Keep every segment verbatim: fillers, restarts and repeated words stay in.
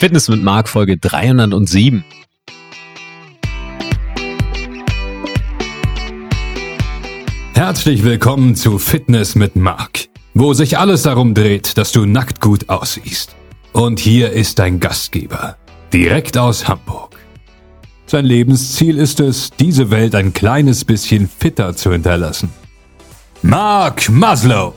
Fitness mit Marc, Folge dreihundertsieben. Herzlich willkommen zu Fitness mit Marc, wo sich alles darum dreht, dass du nackt gut aussiehst. Und hier ist dein Gastgeber, direkt aus Hamburg. Sein Lebensziel ist es, diese Welt ein kleines bisschen fitter zu hinterlassen. Marc Maslow.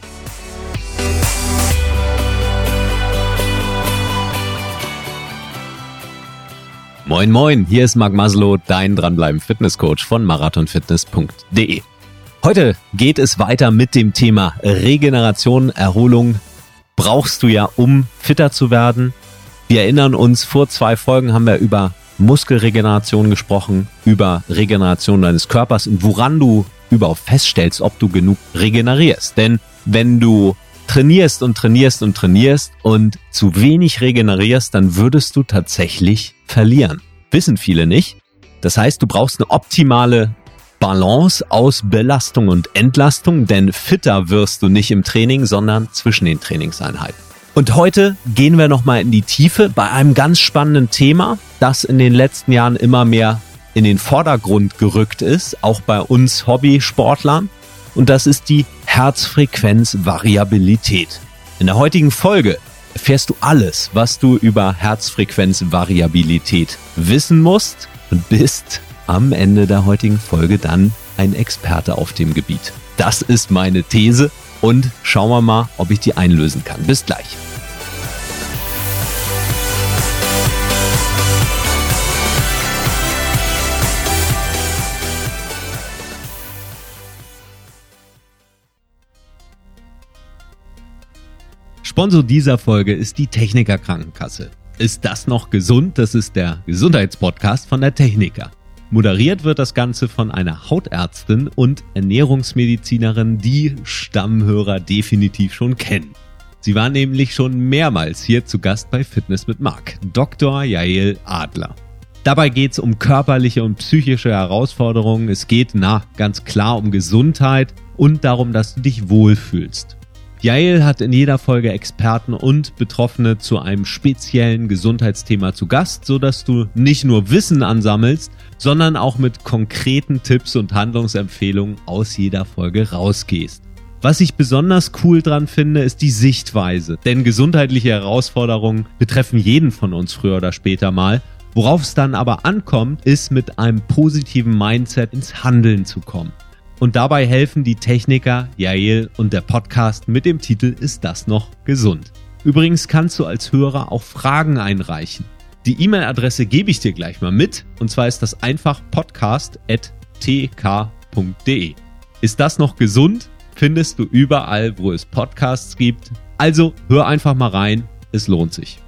Moin moin, hier ist Marc Maslow, dein Dranbleiben Fitnesscoach von marathonfitness punkt de. Heute geht es weiter mit dem Thema Regeneration, Erholung. Brauchst du ja, um fitter zu werden. Wir erinnern uns, vor zwei Folgen haben wir über Muskelregeneration gesprochen, über Regeneration deines Körpers und woran du überhaupt feststellst, ob du genug regenerierst. Denn wenn du trainierst und trainierst und trainierst und zu wenig regenerierst, dann würdest du tatsächlich verlieren. Wissen viele nicht. Das heißt, du brauchst eine optimale Balance aus Belastung und Entlastung, denn fitter wirst du nicht im Training, sondern zwischen den Trainingseinheiten. Und heute gehen wir nochmal in die Tiefe bei einem ganz spannenden Thema, das in den letzten Jahren immer mehr in den Vordergrund gerückt ist, auch bei uns Hobbysportlern. Und das ist die Herzfrequenzvariabilität. In der heutigen Folge erfährst du alles, was du über Herzfrequenzvariabilität wissen musst und bist am Ende der heutigen Folge dann ein Experte auf dem Gebiet. Das ist meine These und schauen wir mal, ob ich die einlösen kann. Bis gleich. Sponsor dieser Folge ist die Techniker Krankenkasse. Ist das noch gesund? Das ist der Gesundheitspodcast von der Techniker. Moderiert wird das Ganze von einer Hautärztin und Ernährungsmedizinerin, die Stammhörer definitiv schon kennen. Sie war nämlich schon mehrmals hier zu Gast bei Fitness mit Marc, Doktor Yael Adler. Dabei geht es um körperliche und psychische Herausforderungen. Es geht na, ganz klar um Gesundheit und darum, dass du dich wohlfühlst. Yael hat in jeder Folge Experten und Betroffene zu einem speziellen Gesundheitsthema zu Gast, sodass du nicht nur Wissen ansammelst, sondern auch mit konkreten Tipps und Handlungsempfehlungen aus jeder Folge rausgehst. Was ich besonders cool dran finde, ist die Sichtweise, denn gesundheitliche Herausforderungen betreffen jeden von uns früher oder später mal. Worauf es dann aber ankommt, ist mit einem positiven Mindset ins Handeln zu kommen. Und dabei helfen die Techniker, Yael und der Podcast mit dem Titel Ist das noch gesund? Übrigens kannst du als Hörer auch Fragen einreichen. Die E-Mail-Adresse gebe ich dir gleich mal mit, und zwar ist das einfach podcast at t k punkt de. Ist das noch gesund? Findest du überall, wo es Podcasts gibt. Also hör einfach mal rein, es lohnt sich.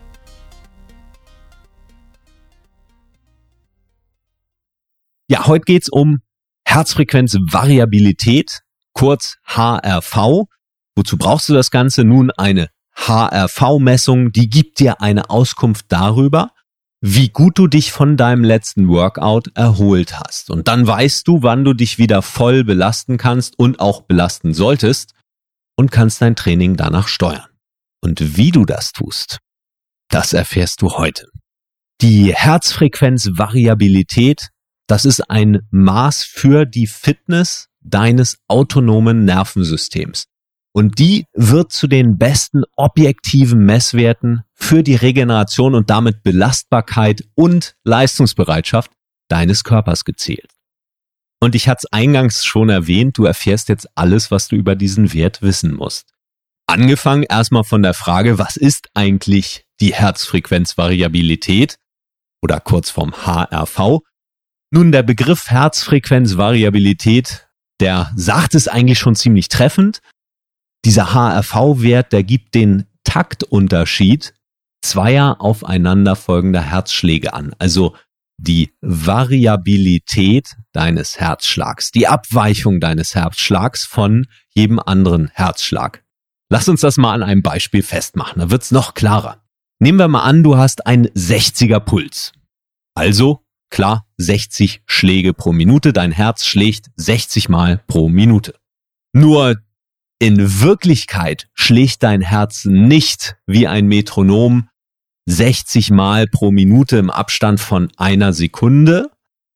Ja, heute geht's um Herzfrequenzvariabilität, kurz H R V. Wozu brauchst du das Ganze? Nun, eine H R V-Messung, die gibt dir eine Auskunft darüber, wie gut du dich von deinem letzten Workout erholt hast. Und dann weißt du, wann du dich wieder voll belasten kannst und auch belasten solltest und kannst dein Training danach steuern. Und wie du das tust, das erfährst du heute. Die Herzfrequenzvariabilität, das ist ein Maß für die Fitness deines autonomen Nervensystems. Und die wird zu den besten objektiven Messwerten für die Regeneration und damit Belastbarkeit und Leistungsbereitschaft deines Körpers gezählt. Und ich hatte es eingangs schon erwähnt, du erfährst jetzt alles, was du über diesen Wert wissen musst. Angefangen erstmal von der Frage, was ist eigentlich die Herzfrequenzvariabilität oder kurz vom H R V? Nun, der Begriff Herzfrequenzvariabilität, der sagt es eigentlich schon ziemlich treffend. Dieser H R V-Wert, der gibt den Taktunterschied zweier aufeinanderfolgender Herzschläge an. Also die Variabilität deines Herzschlags, die Abweichung deines Herzschlags von jedem anderen Herzschlag. Lass uns das mal an einem Beispiel festmachen, da wird's noch klarer. Nehmen wir mal an, du hast einen sechziger Puls. Also, klar, sechzig Schläge pro Minute, dein Herz schlägt sechzig Mal pro Minute. Nur in Wirklichkeit schlägt dein Herz nicht wie ein Metronom sechzig Mal pro Minute im Abstand von einer Sekunde.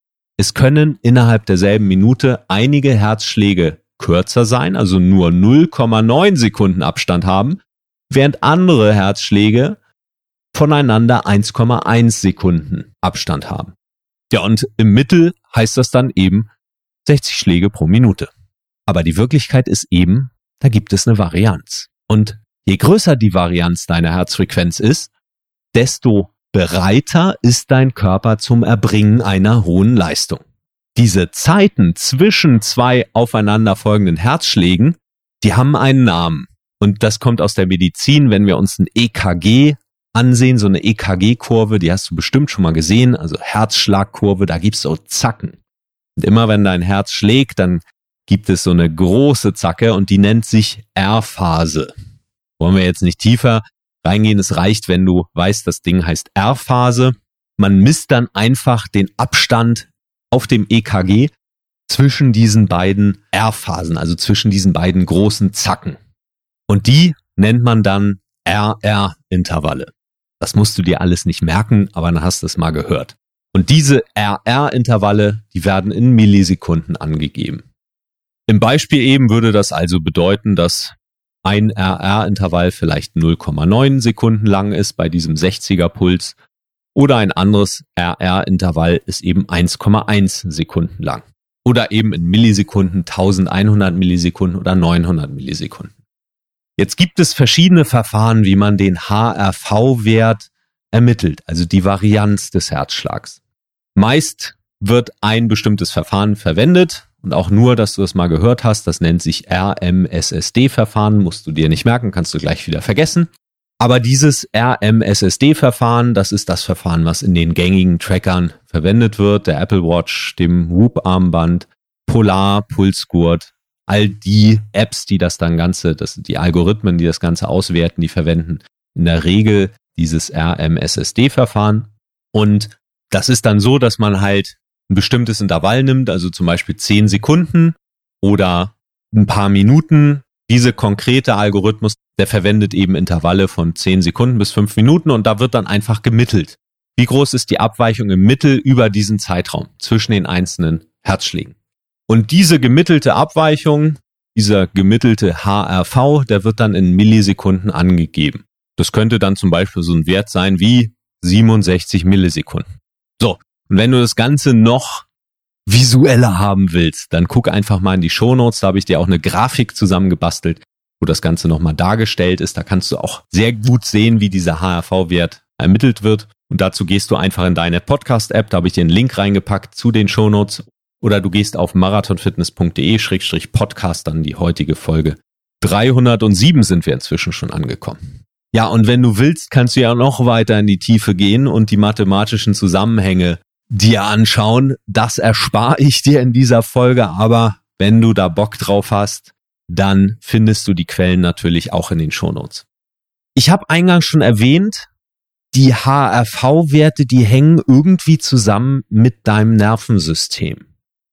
Es können innerhalb derselben Minute einige Herzschläge kürzer sein, also nur null Komma neun Sekunden Abstand haben, während andere Herzschläge voneinander eins Komma eins Sekunden Abstand haben. Ja, und im Mittel heißt das dann eben sechzig Schläge pro Minute. Aber die Wirklichkeit ist eben, da gibt es eine Varianz. Und je größer die Varianz deiner Herzfrequenz ist, desto bereiter ist dein Körper zum Erbringen einer hohen Leistung. Diese Zeiten zwischen zwei aufeinanderfolgenden Herzschlägen, die haben einen Namen. Und das kommt aus der Medizin, wenn wir uns ein E K G ansehen, so eine E K G-Kurve, die hast du bestimmt schon mal gesehen, also Herzschlagkurve, da gibt's so Zacken. Und immer wenn dein Herz schlägt, dann gibt es so eine große Zacke und die nennt sich R-Phase. Wollen wir jetzt nicht tiefer reingehen, es reicht, wenn du weißt, das Ding heißt R-Phase. Man misst dann einfach den Abstand auf dem E K G zwischen diesen beiden R-Phasen, also zwischen diesen beiden großen Zacken. Und die nennt man dann R R-Intervalle. Das musst du dir alles nicht merken, aber dann hast du es mal gehört. Und diese R R-Intervalle, die werden in Millisekunden angegeben. Im Beispiel eben würde das also bedeuten, dass ein R R-Intervall vielleicht null Komma neun Sekunden lang ist bei diesem sechziger Puls oder ein anderes R R-Intervall ist eben eins Komma eins Sekunden lang. Oder eben in Millisekunden eintausendeinhundert Millisekunden oder neunhundert Millisekunden. Jetzt gibt es verschiedene Verfahren, wie man den H R V-Wert ermittelt, also die Varianz des Herzschlags. Meist wird ein bestimmtes Verfahren verwendet und auch nur, dass du das mal gehört hast, das nennt sich R M S S D-Verfahren, musst du dir nicht merken, kannst du gleich wieder vergessen. Aber dieses R M S S D-Verfahren, das ist das Verfahren, was in den gängigen Trackern verwendet wird, der Apple Watch, dem Whoop-Armband, Polar, Pulsgurt. All die Apps, die das dann Ganze, das, die Algorithmen, die das Ganze auswerten, die verwenden in der Regel dieses R M S S D-Verfahren. Und das ist dann so, dass man halt ein bestimmtes Intervall nimmt, also zum Beispiel zehn Sekunden oder ein paar Minuten. Diese konkrete Algorithmus, der verwendet eben Intervalle von zehn Sekunden bis fünf Minuten und da wird dann einfach gemittelt. Wie groß ist die Abweichung im Mittel über diesen Zeitraum zwischen den einzelnen Herzschlägen? Und diese gemittelte Abweichung, dieser gemittelte H R V, der wird dann in Millisekunden angegeben. Das könnte dann zum Beispiel so ein Wert sein wie siebenundsechzig Millisekunden. So, und wenn du das Ganze noch visueller haben willst, dann guck einfach mal in die Shownotes, da habe ich dir auch eine Grafik zusammengebastelt, wo das Ganze nochmal dargestellt ist. Da kannst du auch sehr gut sehen, wie dieser H R V-Wert ermittelt wird. Und dazu gehst du einfach in deine Podcast-App, da habe ich dir einen Link reingepackt zu den Shownotes. Oder du gehst auf marathonfitness punkt de Schrägstrich Podcast, dann die heutige Folge. dreihundertsieben sind wir inzwischen schon angekommen. Ja, und wenn du willst, kannst du ja noch weiter in die Tiefe gehen und die mathematischen Zusammenhänge dir anschauen. Das erspare ich dir in dieser Folge, aber wenn du da Bock drauf hast, dann findest du die Quellen natürlich auch in den Shownotes. Ich habe eingangs schon erwähnt, die H R V-Werte, die hängen irgendwie zusammen mit deinem Nervensystem.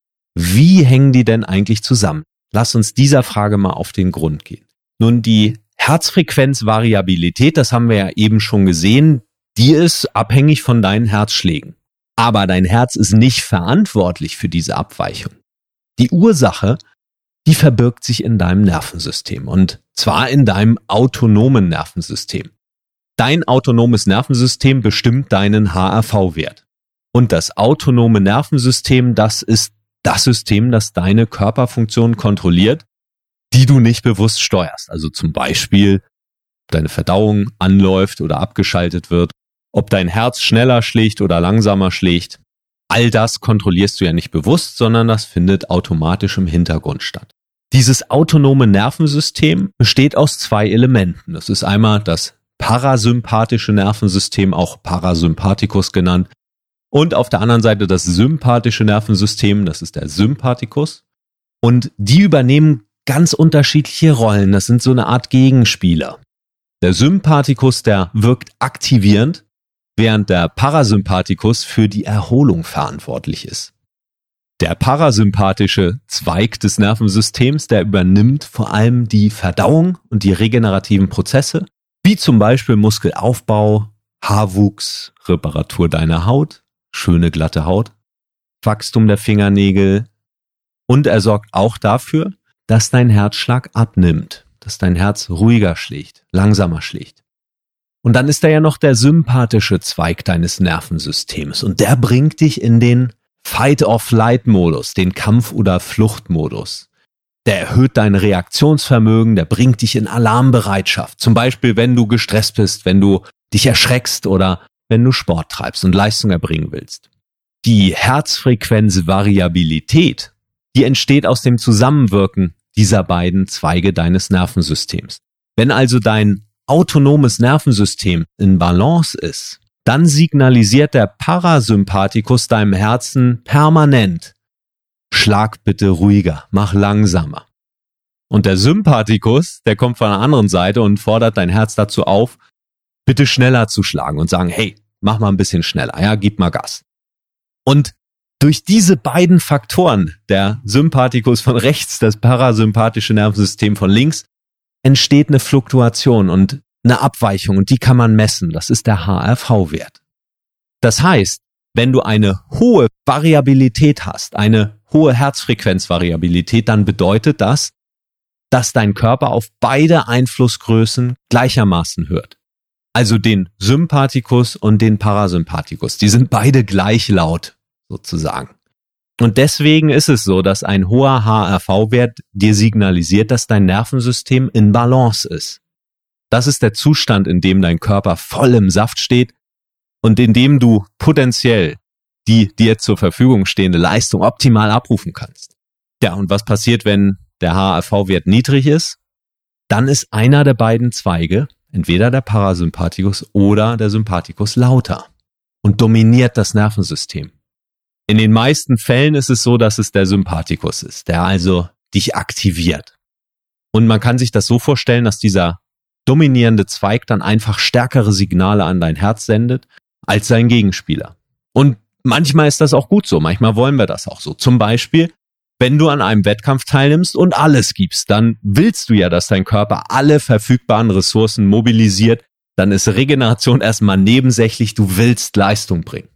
Wie hängen die denn eigentlich zusammen? Lass uns dieser Frage mal auf den Grund gehen. Nun, die Herzfrequenzvariabilität, das haben wir ja eben schon gesehen, die ist abhängig von deinen Herzschlägen. Aber dein Herz ist nicht verantwortlich für diese Abweichung. Die Ursache, die verbirgt sich in deinem Nervensystem und zwar in deinem autonomen Nervensystem. Dein autonomes Nervensystem bestimmt deinen H R V-Wert. Und das autonome Nervensystem, das ist das System, das deine Körperfunktion kontrolliert, die du nicht bewusst steuerst. Also zum Beispiel, ob deine Verdauung anläuft oder abgeschaltet wird, ob dein Herz schneller schlägt oder langsamer schlägt. All das kontrollierst du ja nicht bewusst, sondern das findet automatisch im Hintergrund statt. Dieses autonome Nervensystem besteht aus zwei Elementen. Das ist einmal das parasympathische Nervensystem, auch Parasympathikus genannt, und auf der anderen Seite das sympathische Nervensystem, das ist der Sympathikus. Und die übernehmen ganz unterschiedliche Rollen. Das sind so eine Art Gegenspieler. Der Sympathikus, der wirkt aktivierend, während der Parasympathikus für die Erholung verantwortlich ist. Der parasympathische Zweig des Nervensystems, der übernimmt vor allem die Verdauung und die regenerativen Prozesse, wie zum Beispiel Muskelaufbau, Haarwuchs, Reparatur deiner Haut, schöne glatte Haut, Wachstum der Fingernägel und er sorgt auch dafür, dass dein Herzschlag abnimmt, dass dein Herz ruhiger schlägt, langsamer schlägt. Und dann ist da ja noch der sympathische Zweig deines Nervensystems und der bringt dich in den Fight-or-Flight-Modus, den Kampf- oder Fluchtmodus. Der erhöht dein Reaktionsvermögen, der bringt dich in Alarmbereitschaft. Zum Beispiel, wenn du gestresst bist, wenn du dich erschreckst oder wenn du Sport treibst und Leistung erbringen willst. Die Herzfrequenzvariabilität, die entsteht aus dem Zusammenwirken dieser beiden Zweige deines Nervensystems. Wenn also dein autonomes Nervensystem in Balance ist, dann signalisiert der Parasympathikus deinem Herzen permanent: Schlag bitte ruhiger, mach langsamer. Und der Sympathikus, der kommt von der anderen Seite und fordert dein Herz dazu auf, bitte schneller zu schlagen und sagen, hey, mach mal ein bisschen schneller, ja, gib mal Gas. Und durch diese beiden Faktoren, der Sympathikus von rechts, das parasympathische Nervensystem von links, entsteht eine Fluktuation und eine Abweichung und die kann man messen. Das ist der H R V-Wert. Das heißt, wenn du eine hohe Variabilität hast, eine hohe Herzfrequenzvariabilität, dann bedeutet das, dass dein Körper auf beide Einflussgrößen gleichermaßen hört. Also den Sympathikus und den Parasympathikus. Die sind beide gleich laut, sozusagen. Und deswegen ist es so, dass ein hoher H R V-Wert dir signalisiert, dass dein Nervensystem in Balance ist. Das ist der Zustand, in dem dein Körper voll im Saft steht und in dem du potenziell die dir zur Verfügung stehende Leistung optimal abrufen kannst. Ja, und was passiert, wenn der H R V-Wert niedrig ist? Dann ist einer der beiden Zweige, entweder der Parasympathikus oder der Sympathikus, lauter und dominiert das Nervensystem. In den meisten Fällen ist es so, dass es der Sympathikus ist, der also dich aktiviert. Und man kann sich das so vorstellen, dass dieser dominierende Zweig dann einfach stärkere Signale an dein Herz sendet als sein Gegenspieler. Und manchmal ist das auch gut so, manchmal wollen wir das auch so. Zum Beispiel, wenn du an einem Wettkampf teilnimmst und alles gibst, dann willst du ja, dass dein Körper alle verfügbaren Ressourcen mobilisiert, dann ist Regeneration erstmal nebensächlich, du willst Leistung bringen.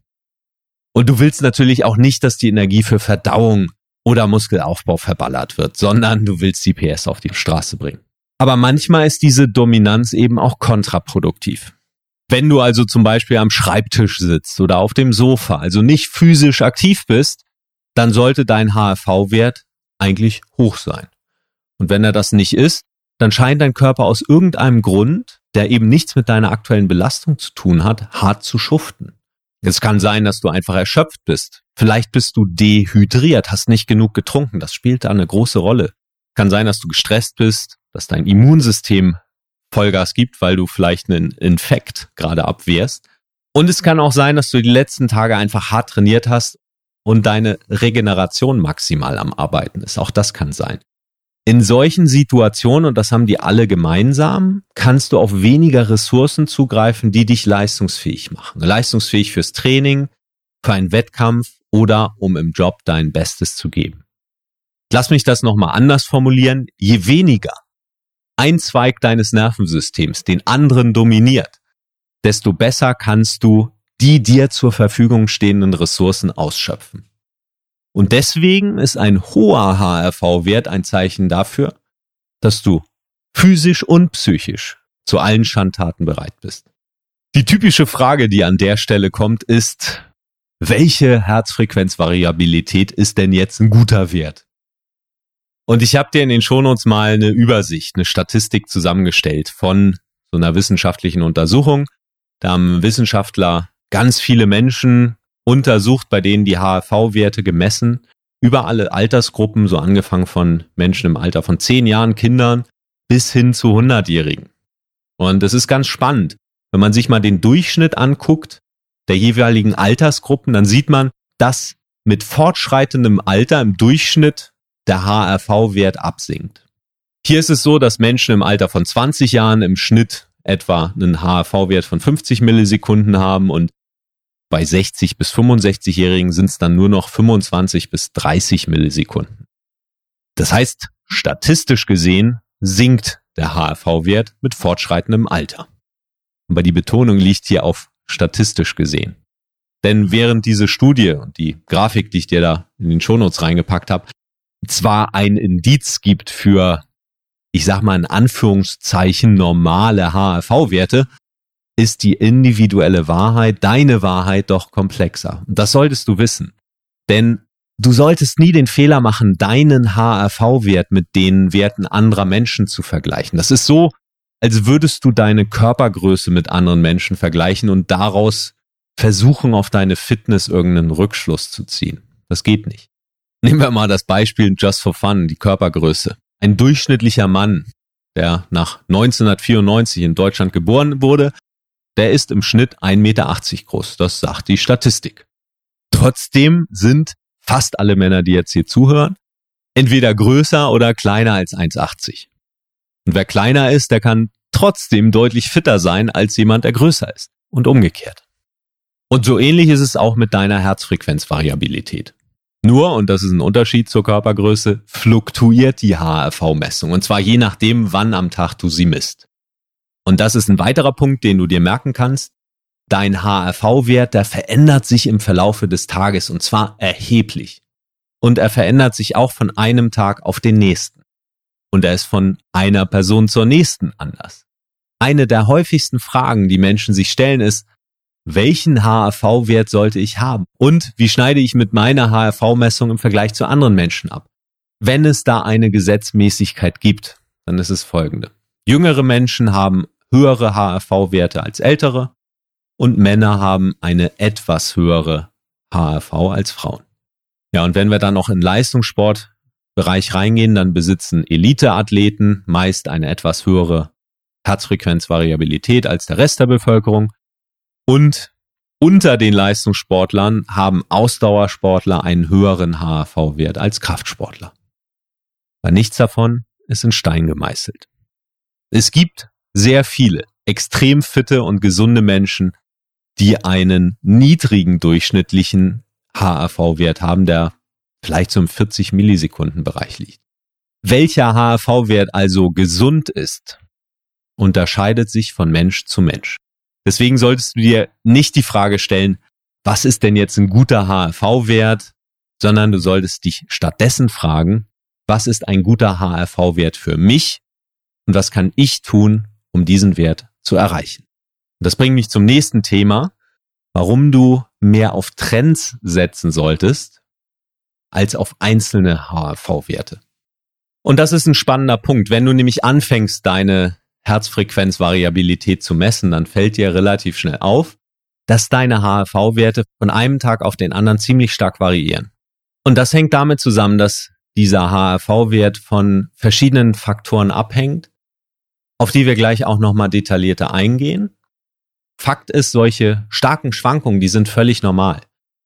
Und du willst natürlich auch nicht, dass die Energie für Verdauung oder Muskelaufbau verballert wird, sondern du willst die P S auf die Straße bringen. Aber manchmal ist diese Dominanz eben auch kontraproduktiv. Wenn du also zum Beispiel am Schreibtisch sitzt oder auf dem Sofa, also nicht physisch aktiv bist, dann sollte dein H R V-Wert eigentlich hoch sein. Und wenn er das nicht ist, dann scheint dein Körper aus irgendeinem Grund, der eben nichts mit deiner aktuellen Belastung zu tun hat, hart zu schuften. Es kann sein, dass du einfach erschöpft bist. Vielleicht bist du dehydriert, hast nicht genug getrunken. Das spielt da eine große Rolle. Kann sein, dass du gestresst bist, dass dein Immunsystem Vollgas gibt, weil du vielleicht einen Infekt gerade abwehrst. Und es kann auch sein, dass du die letzten Tage einfach hart trainiert hast und deine Regeneration maximal am Arbeiten ist. Auch das kann sein. In solchen Situationen, und das haben die alle gemeinsam, kannst du auf weniger Ressourcen zugreifen, die dich leistungsfähig machen. Leistungsfähig fürs Training, für einen Wettkampf oder um im Job dein Bestes zu geben. Lass mich das nochmal anders formulieren. Je weniger ein Zweig deines Nervensystems den anderen dominiert, desto besser kannst du die dir zur Verfügung stehenden Ressourcen ausschöpfen. Und deswegen ist ein hoher H R V-Wert ein Zeichen dafür, dass du physisch und psychisch zu allen Schandtaten bereit bist. Die typische Frage, die an der Stelle kommt, ist, welche Herzfrequenzvariabilität ist denn jetzt ein guter Wert? Und ich habe dir in den Shownotes mal eine Übersicht, eine Statistik zusammengestellt von so einer wissenschaftlichen Untersuchung. Da haben Wissenschaftler ganz viele Menschen untersucht, bei denen die H R V-Werte gemessen, über alle Altersgruppen, so angefangen von Menschen im Alter von zehn Jahren, Kindern, bis hin zu hundertjährigen. Und es ist ganz spannend, wenn man sich mal den Durchschnitt anguckt der jeweiligen Altersgruppen, dann sieht man, dass mit fortschreitendem Alter im Durchschnitt der H R V-Wert absinkt. Hier ist es so, dass Menschen im Alter von zwanzig Jahren im Schnitt etwa einen H R V-Wert von fünfzig Millisekunden haben und bei sechzig- bis fünfundsechzigjährigen sind es dann nur noch fünfundzwanzig bis dreißig Millisekunden. Das heißt, statistisch gesehen sinkt der H R V-Wert mit fortschreitendem Alter. Aber die Betonung liegt hier auf statistisch gesehen. Denn während diese Studie und die Grafik, die ich dir da in den Shownotes reingepackt habe, zwar ein Indiz gibt für, ich sag mal in Anführungszeichen, normale H R V-Werte, ist die individuelle Wahrheit, deine Wahrheit, doch komplexer. Und das solltest du wissen. Denn du solltest nie den Fehler machen, deinen H R V-Wert mit den Werten anderer Menschen zu vergleichen. Das ist so, als würdest du deine Körpergröße mit anderen Menschen vergleichen und daraus versuchen, auf deine Fitness irgendeinen Rückschluss zu ziehen. Das geht nicht. Nehmen wir mal das Beispiel just for fun, die Körpergröße. Ein durchschnittlicher Mann, der nach neunzehnhundertvierundneunzig in Deutschland geboren wurde, der ist im Schnitt ein Meter achtzig groß. Das sagt die Statistik. Trotzdem sind fast alle Männer, die jetzt hier zuhören, entweder größer oder kleiner als eins Komma achtzig. Und wer kleiner ist, der kann trotzdem deutlich fitter sein als jemand, der größer ist. Und umgekehrt. Und so ähnlich ist es auch mit deiner Herzfrequenzvariabilität. Nur, und das ist ein Unterschied zur Körpergröße, fluktuiert die H R V-Messung. Und zwar je nachdem, wann am Tag du sie misst. Und das ist ein weiterer Punkt, den du dir merken kannst. Dein H R V-Wert, der verändert sich im Verlaufe des Tages und zwar erheblich. Und er verändert sich auch von einem Tag auf den nächsten. Und er ist von einer Person zur nächsten anders. Eine der häufigsten Fragen, die Menschen sich stellen, ist, welchen H R V-Wert sollte ich haben? Und wie schneide ich mit meiner H R V-Messung im Vergleich zu anderen Menschen ab? Wenn es da eine Gesetzmäßigkeit gibt, dann ist es folgende. Jüngere Menschen haben höhere H R V-Werte als ältere und Männer haben eine etwas höhere H R V als Frauen. Ja, und wenn wir dann noch in Leistungssportbereich reingehen, dann besitzen Elite-Athleten meist eine etwas höhere Herzfrequenzvariabilität als der Rest der Bevölkerung. Und unter den Leistungssportlern haben Ausdauersportler einen höheren H R V-Wert als Kraftsportler. Weil nichts davon ist in Stein gemeißelt. Es gibt sehr viele extrem fitte und gesunde Menschen, die einen niedrigen durchschnittlichen H R V-Wert haben, der vielleicht so im vierzig Millisekunden Bereich liegt. Welcher H R V-Wert also gesund ist, unterscheidet sich von Mensch zu Mensch. Deswegen solltest du dir nicht die Frage stellen, was ist denn jetzt ein guter H R V-Wert, sondern du solltest dich stattdessen fragen, was ist ein guter H R V-Wert für mich und was kann ich tun, um diesen Wert zu erreichen. Und das bringt mich zum nächsten Thema, warum du mehr auf Trends setzen solltest, als auf einzelne H R V-Werte. Und das ist ein spannender Punkt. Wenn du nämlich anfängst, deine Herzfrequenzvariabilität zu messen, dann fällt dir relativ schnell auf, dass deine H R V-Werte von einem Tag auf den anderen ziemlich stark variieren. Und das hängt damit zusammen, dass dieser H R V-Wert von verschiedenen Faktoren abhängt, auf die wir gleich auch nochmal detaillierter eingehen. Fakt ist, solche starken Schwankungen, die sind völlig normal.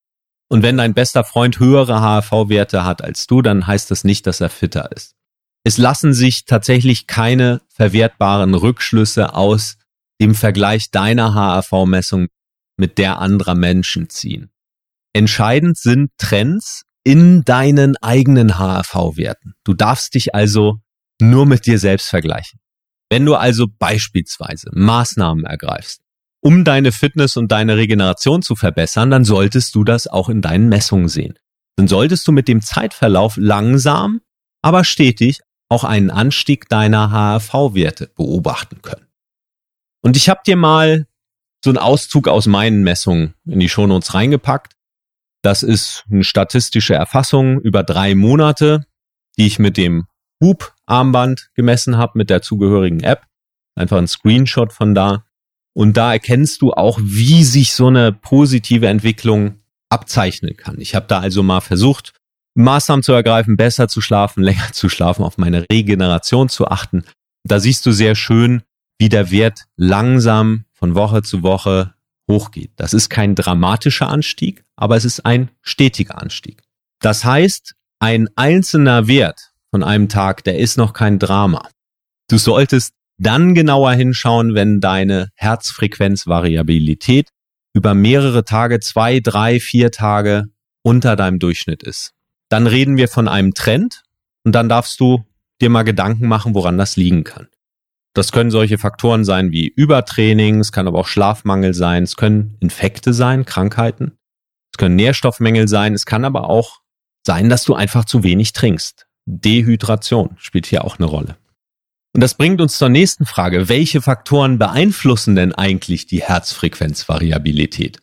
Und wenn dein bester Freund höhere H R V-Werte hat als du, dann heißt das nicht, dass er fitter ist. Es lassen sich tatsächlich keine verwertbaren Rückschlüsse aus dem Vergleich deiner H R V-Messung mit der anderer Menschen ziehen. Entscheidend sind Trends in deinen eigenen H R V-Werten. Du darfst dich also nur mit dir selbst vergleichen. Wenn du also beispielsweise Maßnahmen ergreifst, um deine Fitness und deine Regeneration zu verbessern, dann solltest du das auch in deinen Messungen sehen. Dann solltest du mit dem Zeitverlauf langsam, aber stetig auch einen Anstieg deiner H R V-Werte beobachten können. Und ich habe dir mal so einen Auszug aus meinen Messungen in die Shownotes reingepackt. Das ist eine statistische Erfassung über drei Monate, die ich mit dem Whoop-Armband gemessen habe, mit der zugehörigen App. Einfach ein Screenshot von da. Und da erkennst du auch, wie sich so eine positive Entwicklung abzeichnen kann. Ich habe da also mal versucht, Maßnahmen zu ergreifen, besser zu schlafen, länger zu schlafen, auf meine Regeneration zu achten. Da siehst du sehr schön, wie der Wert langsam von Woche zu Woche hochgeht. Das ist kein dramatischer Anstieg, aber es ist ein stetiger Anstieg. Das heißt, ein einzelner Wert von einem Tag, der ist noch kein Drama. Du solltest dann genauer hinschauen, wenn deine Herzfrequenzvariabilität über mehrere Tage, zwei, drei, vier Tage unter deinem Durchschnitt ist. Dann reden wir von einem Trend und dann darfst du dir mal Gedanken machen, woran das liegen kann. Das können solche Faktoren sein wie Übertraining, es kann aber auch Schlafmangel sein, es können Infekte sein, Krankheiten, es können Nährstoffmängel sein, es kann aber auch sein, dass du einfach zu wenig trinkst. Dehydration spielt hier auch eine Rolle. Und das bringt uns zur nächsten Frage. Welche Faktoren beeinflussen denn eigentlich die Herzfrequenzvariabilität?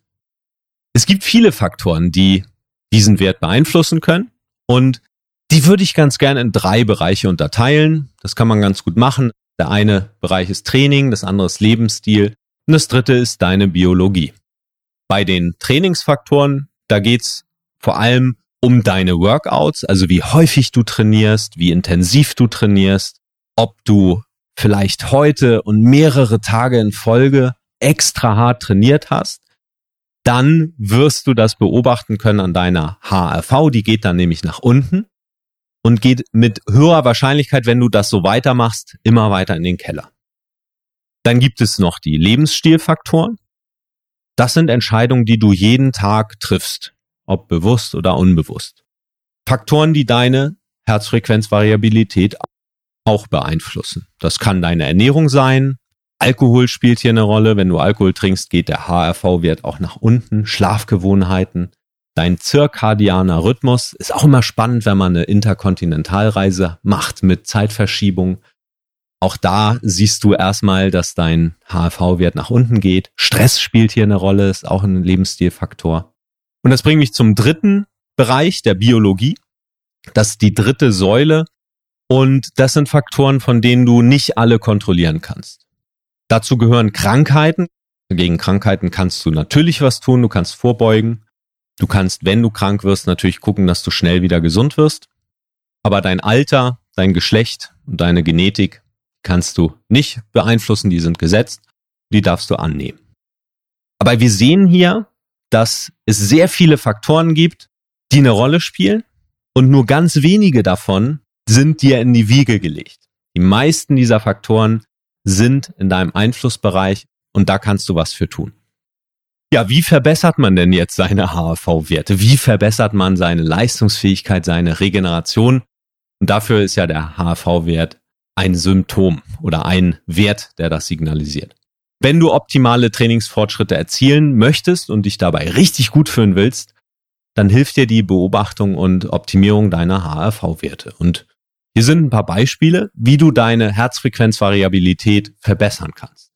Es gibt viele Faktoren, die diesen Wert beeinflussen können und die würde ich ganz gerne in drei Bereiche unterteilen. Das kann man ganz gut machen. Der eine Bereich ist Training, das andere ist Lebensstil und das dritte ist deine Biologie. Bei den Trainingsfaktoren, da geht's vor allem um deine Workouts, also wie häufig du trainierst, wie intensiv du trainierst, ob du vielleicht heute und mehrere Tage in Folge extra hart trainiert hast. Dann wirst du das beobachten können an deiner H R V, die geht dann nämlich nach unten und geht mit höherer Wahrscheinlichkeit, wenn du das so weitermachst, immer weiter in den Keller. Dann gibt es noch die Lebensstilfaktoren. Das sind Entscheidungen, die du jeden Tag triffst, ob bewusst oder unbewusst. Faktoren, die deine Herzfrequenzvariabilität auch beeinflussen. Das kann deine Ernährung sein. Alkohol spielt hier eine Rolle. Wenn du Alkohol trinkst, geht der H R V-Wert auch nach unten. Schlafgewohnheiten. Dein zirkadianer Rhythmus ist auch immer spannend, wenn man eine Interkontinentalreise macht mit Zeitverschiebung. Auch da siehst du erstmal, dass dein H R V-Wert nach unten geht. Stress spielt hier eine Rolle, ist auch ein Lebensstilfaktor. Und das bringt mich zum dritten Bereich, der Biologie. Das ist die dritte Säule. Und das sind Faktoren, von denen du nicht alle kontrollieren kannst. Dazu gehören Krankheiten. Gegen Krankheiten kannst du natürlich was tun, du kannst vorbeugen. Du kannst, wenn du krank wirst, natürlich gucken, dass du schnell wieder gesund wirst. Aber dein Alter, dein Geschlecht und deine Genetik kannst du nicht beeinflussen, die sind gesetzt, die darfst du annehmen. Aber wir sehen hier, dass es sehr viele Faktoren gibt, die eine Rolle spielen und nur ganz wenige davon sind dir in die Wiege gelegt. Die meisten dieser Faktoren sind in deinem Einflussbereich und da kannst du was für tun. Ja, wie verbessert man denn jetzt seine H R V-Werte? Wie verbessert man seine Leistungsfähigkeit, seine Regeneration? Und dafür ist ja der H R V-Wert ein Symptom oder ein Wert, der das signalisiert. Wenn du optimale Trainingsfortschritte erzielen möchtest und dich dabei richtig gut fühlen willst, dann hilft dir die Beobachtung und Optimierung deiner H R V-Werte. Und hier sind ein paar Beispiele, wie du deine Herzfrequenzvariabilität verbessern kannst.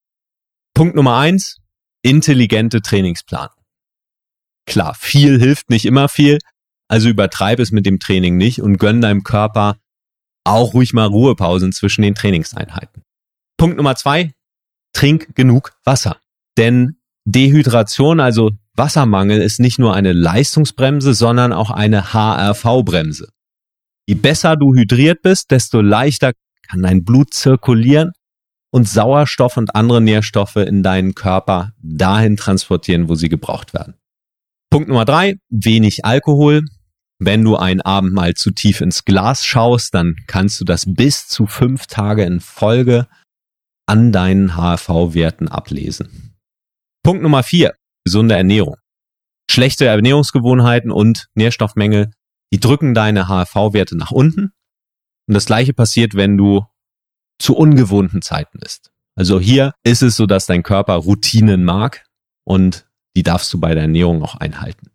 Punkt Nummer eins, intelligente Trainingsplanung. Klar, viel hilft nicht immer viel, also übertreib es mit dem Training nicht und gönn deinem Körper auch ruhig mal Ruhepausen zwischen den Trainingseinheiten. Punkt Nummer zwei, trink genug Wasser. Denn Dehydration, also Wassermangel, ist nicht nur eine Leistungsbremse, sondern auch eine H R V-Bremse. Je besser du hydriert bist, desto leichter kann dein Blut zirkulieren und Sauerstoff und andere Nährstoffe in deinen Körper dahin transportieren, wo sie gebraucht werden. Punkt Nummer drei, wenig Alkohol. Wenn du einen Abend mal zu tief ins Glas schaust, dann kannst du das bis zu fünf Tage in Folge an deinen H R V-Werten ablesen. Punkt Nummer vier, gesunde Ernährung. Schlechte Ernährungsgewohnheiten und Nährstoffmängel, die drücken deine H R V-Werte nach unten. Und das Gleiche passiert, wenn du zu ungewohnten Zeiten isst. Also hier ist es so, dass dein Körper Routinen mag und die darfst du bei der Ernährung auch einhalten.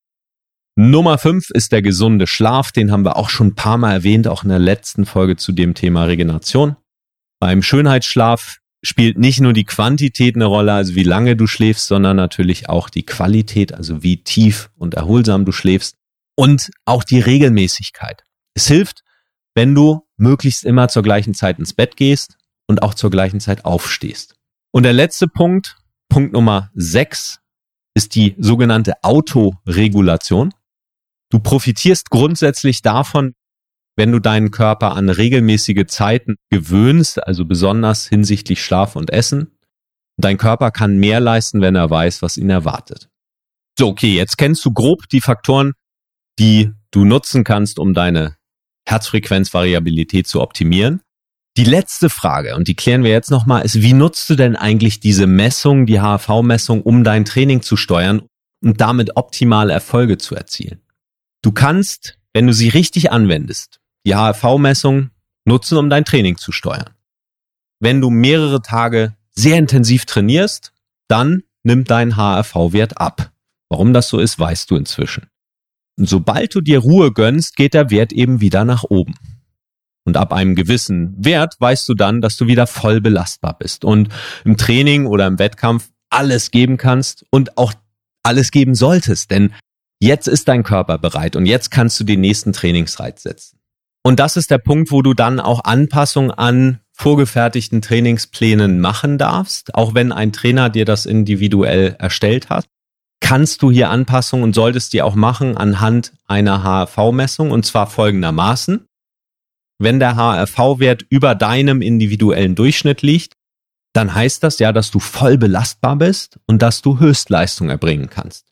Nummer fünf ist der gesunde Schlaf. Den haben wir auch schon ein paar Mal erwähnt, auch in der letzten Folge zu dem Thema Regeneration. Beim Schönheitsschlaf spielt nicht nur die Quantität eine Rolle, also wie lange du schläfst, sondern natürlich auch die Qualität, also wie tief und erholsam du schläfst und auch die Regelmäßigkeit. Es hilft, wenn du möglichst immer zur gleichen Zeit ins Bett gehst und auch zur gleichen Zeit aufstehst. Und der letzte Punkt, Punkt Nummer sechs, ist die sogenannte Autoregulation. Du profitierst grundsätzlich davon, wenn du deinen Körper an regelmäßige Zeiten gewöhnst, also besonders hinsichtlich Schlaf und Essen. Dein Körper kann mehr leisten, wenn er weiß, was ihn erwartet. So, okay, jetzt kennst du grob die Faktoren, die du nutzen kannst, um deine Herzfrequenzvariabilität zu optimieren. Die letzte Frage, und die klären wir jetzt nochmal, ist, wie nutzt du denn eigentlich diese Messung, die H R V-Messung, um dein Training zu steuern und damit optimale Erfolge zu erzielen? Du kannst, wenn du sie richtig anwendest, die H R V-Messung nutzen, um dein Training zu steuern. wenn du mehrere Tage sehr intensiv trainierst, dann nimmt dein H R V-Wert ab. Warum das so ist, weißt du inzwischen. Und sobald du dir Ruhe gönnst, geht der Wert eben wieder nach oben. Und ab einem gewissen Wert weißt du dann, dass du wieder voll belastbar bist und im Training oder im Wettkampf alles geben kannst und auch alles geben solltest, denn jetzt ist dein Körper bereit und jetzt kannst du den nächsten Trainingsreiz setzen. Und das ist der Punkt, wo du dann auch Anpassungen an vorgefertigten Trainingsplänen machen darfst. Auch wenn ein Trainer dir das individuell erstellt hat, kannst du hier Anpassungen und solltest die auch machen anhand einer H R V-Messung, und zwar folgendermaßen. Wenn der H R V-Wert über deinem individuellen Durchschnitt liegt, dann heißt das ja, dass du voll belastbar bist und dass du Höchstleistung erbringen kannst.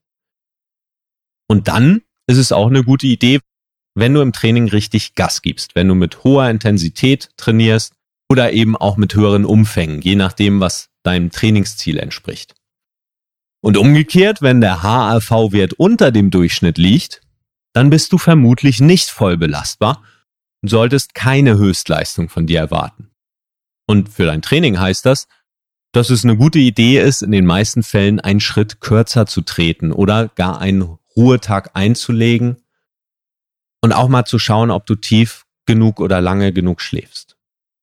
Und dann ist es auch eine gute Idee, wenn du im Training richtig Gas gibst, wenn du mit hoher Intensität trainierst oder eben auch mit höheren Umfängen, je nachdem, was deinem Trainingsziel entspricht. Und umgekehrt, wenn der H R V-Wert unter dem Durchschnitt liegt, dann bist du vermutlich nicht voll belastbar und solltest keine Höchstleistung von dir erwarten. Und für dein Training heißt das, dass es eine gute Idee ist, in den meisten Fällen einen Schritt kürzer zu treten oder gar einen Ruhetag einzulegen und auch mal zu schauen, ob du tief genug oder lange genug schläfst.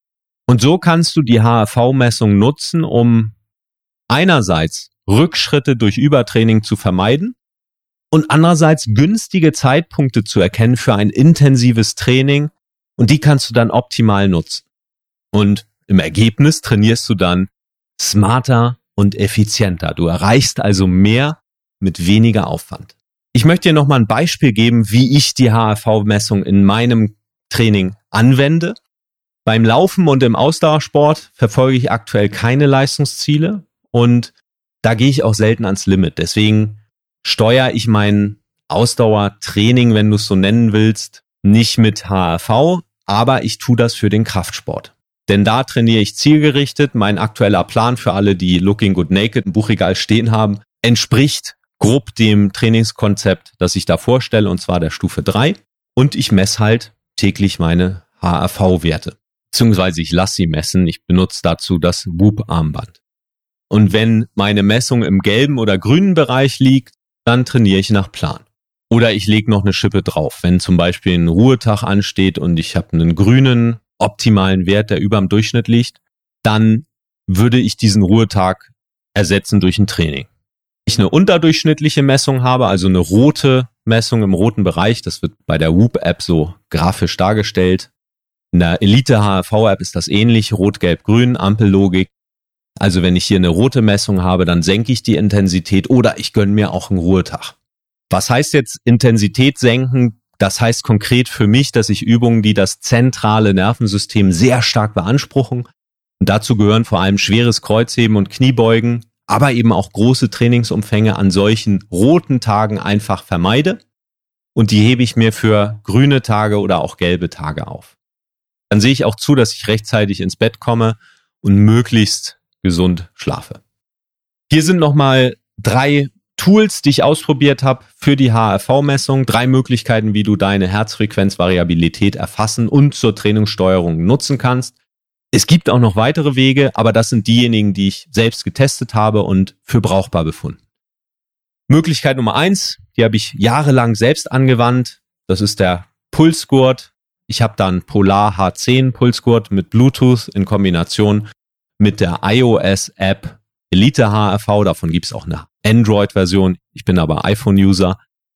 Und so kannst du die H R V-Messung nutzen, um einerseits Rückschritte durch Übertraining zu vermeiden und andererseits günstige Zeitpunkte zu erkennen für ein intensives Training, und die kannst du dann optimal nutzen. Und im Ergebnis trainierst du dann smarter und effizienter. Du erreichst also mehr mit weniger Aufwand. Ich möchte dir nochmal ein Beispiel geben, wie ich die H R V-Messung in meinem Training anwende. Beim Laufen und im Ausdauersport verfolge ich aktuell keine Leistungsziele und da gehe ich auch selten ans Limit. Deswegen steuere ich mein Ausdauertraining, wenn du es so nennen willst, nicht mit H R V, aber ich tue das für den Kraftsport. Denn da trainiere ich zielgerichtet. Mein aktueller Plan für alle, die Looking Good Naked im Buchregal stehen haben, entspricht grob dem Trainingskonzept, das ich da vorstelle, und zwar der Stufe drei. Und ich messe halt täglich meine H R V-Werte. Beziehungsweise ich lasse sie messen. Ich benutze dazu das Whoop-Armband. Und wenn meine Messung im gelben oder grünen Bereich liegt, dann trainiere ich nach Plan. Oder ich lege noch eine Schippe drauf. Wenn zum Beispiel ein Ruhetag ansteht und ich habe einen grünen optimalen Wert, der über dem Durchschnitt liegt, dann würde ich diesen Ruhetag ersetzen durch ein Training. Wenn ich eine unterdurchschnittliche Messung habe, also eine rote Messung im roten Bereich, das wird bei der Whoop-App so grafisch dargestellt. In der Elite-H R V-App ist das ähnlich, rot, gelb, grün, Ampellogik. Also wenn ich hier eine rote Messung habe, dann senke ich die Intensität oder ich gönne mir auch einen Ruhetag. Was heißt jetzt Intensität senken? Das heißt konkret für mich, dass ich Übungen, die das zentrale Nervensystem sehr stark beanspruchen, und dazu gehören vor allem schweres Kreuzheben und Kniebeugen, aber eben auch große Trainingsumfänge an solchen roten Tagen einfach vermeide, und die hebe ich mir für grüne Tage oder auch gelbe Tage auf. Dann sehe ich auch zu, dass ich rechtzeitig ins Bett komme und möglichst gesund schlafe. Hier sind nochmal drei Tools, die ich ausprobiert habe für die H R V-Messung. Drei Möglichkeiten, wie du deine Herzfrequenzvariabilität erfassen und zur Trainingssteuerung nutzen kannst. Es gibt auch noch weitere Wege, aber das sind diejenigen, die ich selbst getestet habe und für brauchbar befunden. Möglichkeit Nummer eins, die habe ich jahrelang selbst angewandt. Das ist der Pulsgurt. Ich habe dann Polar H zehn Pulsgurt mit Bluetooth in Kombination mit der iOS-App Elite H R V. Davon gibt es auch eine Android-Version. Ich bin aber iPhone-User.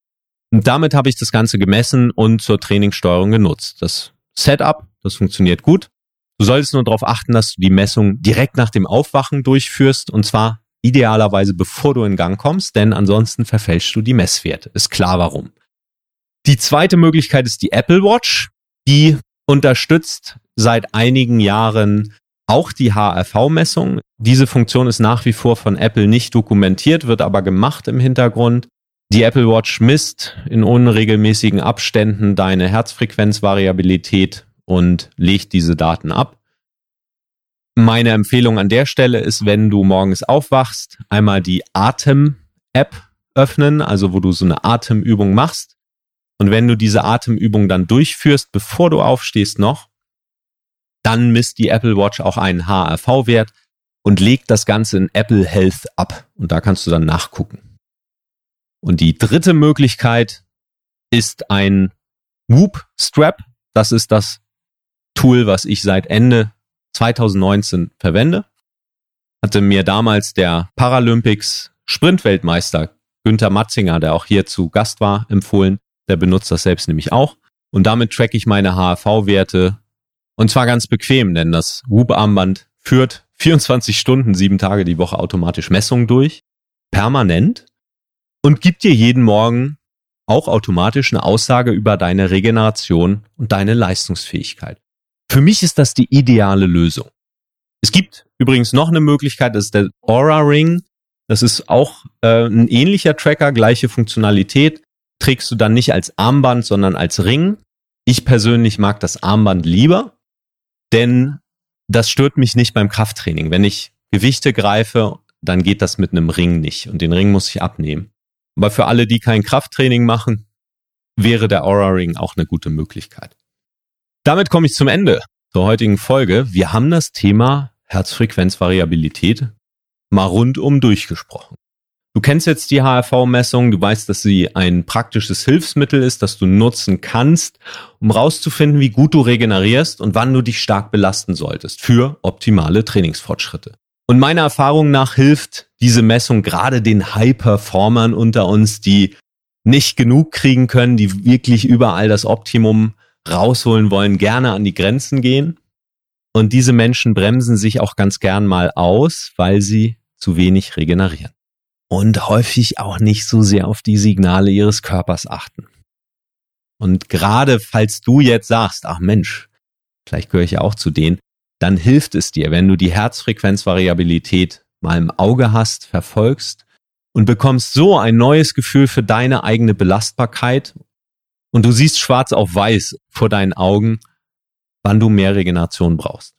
Und damit habe ich das Ganze gemessen und zur Trainingssteuerung genutzt. Das Setup, das funktioniert gut. Du solltest nur darauf achten, dass du die Messung direkt nach dem Aufwachen durchführst, und zwar idealerweise bevor du in Gang kommst, denn ansonsten verfälschst du die Messwerte. Ist klar warum. Die zweite Möglichkeit ist die Apple Watch. Die unterstützt seit einigen Jahren auch die H R V-Messung. Diese Funktion ist nach wie vor von Apple nicht dokumentiert, wird aber gemacht im Hintergrund. Die Apple Watch misst in unregelmäßigen Abständen deine Herzfrequenzvariabilität und legt diese Daten ab. Meine Empfehlung an der Stelle ist, wenn du morgens aufwachst, einmal die Atem-App öffnen, also wo du so eine Atemübung machst. Und wenn du diese Atemübung dann durchführst, bevor du aufstehst noch, dann misst die Apple Watch auch einen H R V-Wert und legt das Ganze in Apple Health ab. Und da kannst du dann nachgucken. Und die dritte Möglichkeit ist ein Whoop-Strap. Das ist das Tool, was ich seit Ende zwanzig neunzehn verwende. Hatte mir damals der Paralympics-Sprintweltmeister Günther Matzinger, der auch hier zu Gast war, empfohlen. Der benutzt das selbst nämlich auch. Und damit tracke ich meine H R V-Werte. Und zwar ganz bequem, denn das Whoop-Armband führt vierundzwanzig Stunden, sieben Tage die Woche automatisch Messungen durch, permanent, und gibt dir jeden Morgen auch automatisch eine Aussage über deine Regeneration und deine Leistungsfähigkeit. Für mich ist das die ideale Lösung. Es gibt übrigens noch eine Möglichkeit, das ist der Oura Ring. Das ist auch äh, ein ähnlicher Tracker, gleiche Funktionalität. Trägst du dann nicht als Armband, sondern als Ring. Ich persönlich mag das Armband lieber, denn das stört mich nicht beim Krafttraining. Wenn ich Gewichte greife, dann geht das mit einem Ring nicht und den Ring muss ich abnehmen. Aber für alle, die kein Krafttraining machen, wäre der Oura Ring auch eine gute Möglichkeit. Damit komme ich zum Ende zur heutigen Folge. Wir haben das Thema Herzfrequenzvariabilität mal rundum durchgesprochen. Du kennst jetzt die H R V-Messung, du weißt, dass sie ein praktisches Hilfsmittel ist, das du nutzen kannst, um rauszufinden, wie gut du regenerierst und wann du dich stark belasten solltest für optimale Trainingsfortschritte. Und meiner Erfahrung nach hilft diese Messung gerade den High-Performern unter uns, die nicht genug kriegen können, die wirklich überall das Optimum rausholen wollen, gerne an die Grenzen gehen. Und diese Menschen bremsen sich auch ganz gern mal aus, weil sie zu wenig regenerieren. Und häufig auch nicht so sehr auf die Signale ihres Körpers achten. Und gerade falls du jetzt sagst, ach Mensch, vielleicht gehöre ich ja auch zu denen, dann hilft es dir, wenn du die Herzfrequenzvariabilität mal im Auge hast, verfolgst und bekommst so ein neues Gefühl für deine eigene Belastbarkeit und du siehst schwarz auf weiß vor deinen Augen, wann du mehr Regeneration brauchst.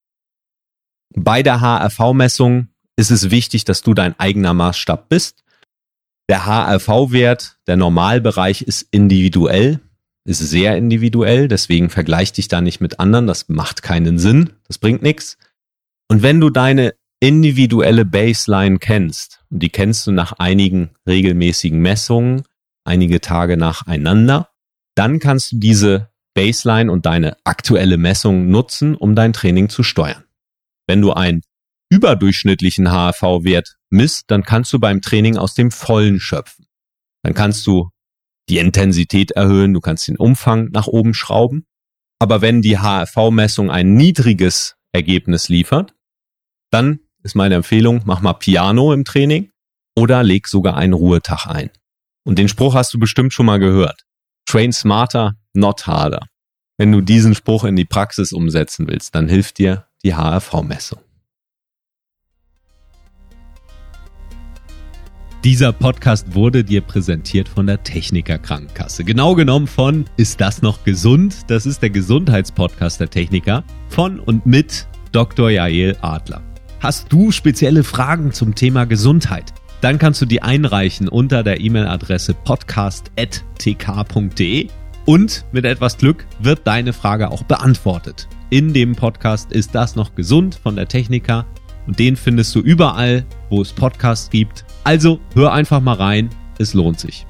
Bei der H R V-Messung ist es wichtig, dass du dein eigener Maßstab bist. Der H R V-Wert, der Normalbereich ist individuell, ist sehr individuell, deswegen vergleich dich da nicht mit anderen, das macht keinen Sinn, das bringt nichts. Und wenn du deine individuelle Baseline kennst, und die kennst du nach einigen regelmäßigen Messungen, einige Tage nacheinander, dann kannst du diese Baseline und deine aktuelle Messung nutzen, um dein Training zu steuern. Wenn du einen überdurchschnittlichen H R V-Wert misst, dann kannst du beim Training aus dem Vollen schöpfen. Dann kannst du die Intensität erhöhen, du kannst den Umfang nach oben schrauben. Aber wenn die H R V-Messung ein niedriges Ergebnis liefert, dann ist meine Empfehlung, mach mal Piano im Training oder leg sogar einen Ruhetag ein. Und den Spruch hast du bestimmt schon mal gehört. Train smarter, not harder. Wenn du diesen Spruch in die Praxis umsetzen willst, dann hilft dir die H R V-Messung. Dieser Podcast wurde dir präsentiert von der Techniker Krankenkasse. Genau genommen von Ist das noch gesund? Das ist der Gesundheitspodcast der Techniker von und mit Doktor Jael Adler. Hast du spezielle Fragen zum Thema Gesundheit? Dann kannst du die einreichen unter der E-Mail-Adresse podcast at t k punkt d e und mit etwas Glück wird deine Frage auch beantwortet. In dem Podcast Ist das noch gesund von der Techniker und den findest du überall, wo es Podcasts gibt. Also hör einfach mal rein, es lohnt sich.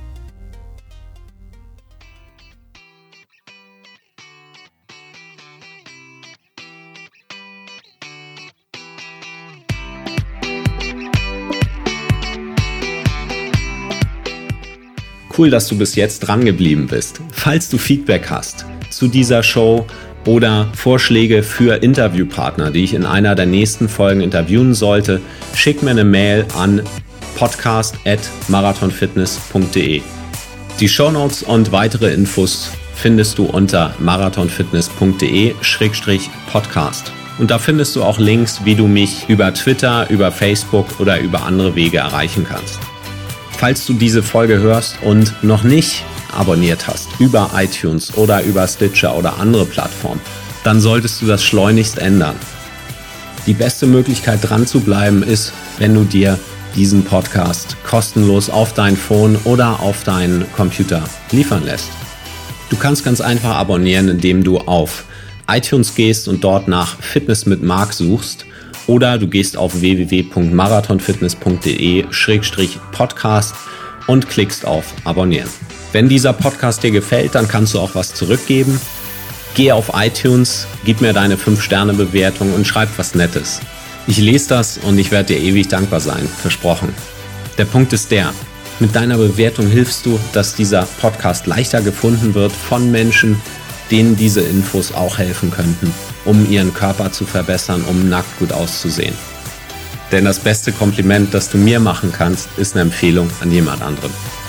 Cool, dass du bis jetzt dran geblieben bist. Falls du Feedback hast zu dieser Show oder Vorschläge für Interviewpartner, die ich in einer der nächsten Folgen interviewen sollte, schick mir eine Mail an podcast at marathonfitness punkt d e. Die Shownotes und weitere Infos findest du unter marathonfitness punkt d e Schrägstrich podcast. Und da findest du auch Links, wie du mich über Twitter, über Facebook oder über andere Wege erreichen kannst. Falls du diese Folge hörst und noch nicht abonniert hast über iTunes oder über Stitcher oder andere Plattformen, dann solltest du das schleunigst ändern. Die beste Möglichkeit dran zu bleiben ist, wenn du dir diesen Podcast kostenlos auf dein Phone oder auf deinen Computer liefern lässt. Du kannst ganz einfach abonnieren, indem du auf iTunes gehst und dort nach Fitness mit Marc suchst oder du gehst auf w w w punkt marathonfitness punkt d e schrägstrich podcast und klickst auf Abonnieren. Wenn dieser Podcast dir gefällt, dann kannst du auch was zurückgeben. Geh auf iTunes, gib mir deine fünf Sterne Bewertung und schreib was Nettes. Ich lese das und ich werde dir ewig dankbar sein, versprochen. Der Punkt ist der, mit deiner Bewertung hilfst du, dass dieser Podcast leichter gefunden wird von Menschen, denen diese Infos auch helfen könnten, um ihren Körper zu verbessern, um nackt gut auszusehen. Denn das beste Kompliment, das du mir machen kannst, ist eine Empfehlung an jemand anderen.